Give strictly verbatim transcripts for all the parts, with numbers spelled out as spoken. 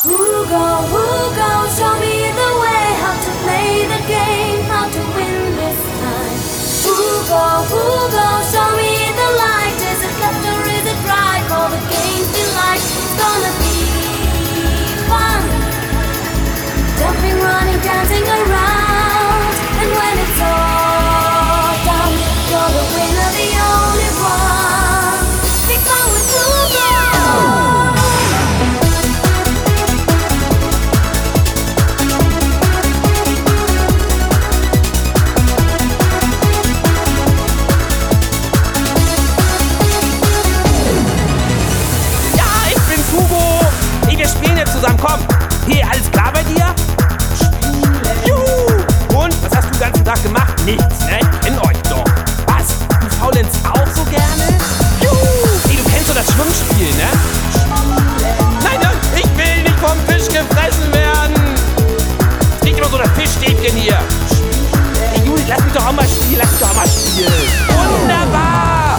Hugo, Hugo, show me the way how to play the game, how to win this time. Hugo, Hugo, show me the light. Is it left or is it right? For the game's delight, it's gonna be fun. Jumping, running, dancing around, and when it's all done, you're the winner, the only one. Be fun with Hugo. Zusammen, komm! Hier, alles klar bei dir? Juhu! Und, was hast du den ganzen Tag gemacht? Nichts, ne? Ich kenn euch doch. Was? Du faulenzt auch so gerne? Juhu! Ey, du kennst doch das Schwimmspiel, ne? Nein, nein, ich will nicht vom Fisch gefressen werden! Es riecht immer so das Fischstäbchen hier. Ey, Juli, lass mich doch auch mal spielen, lass mich doch auch mal spielen. Wunderbar!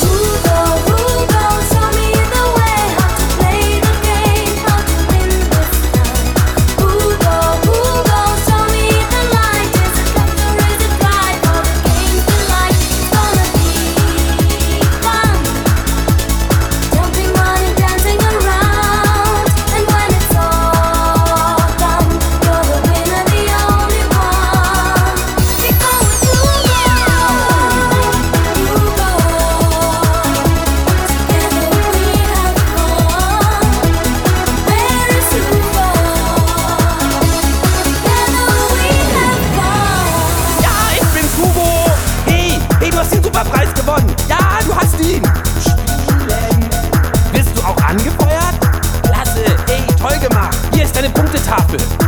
Preis gewonnen. Ja, du hast ihn. Spielen. Wirst du auch angefeuert? Klasse. Ey, toll gemacht. Hier ist deine Punktetafel.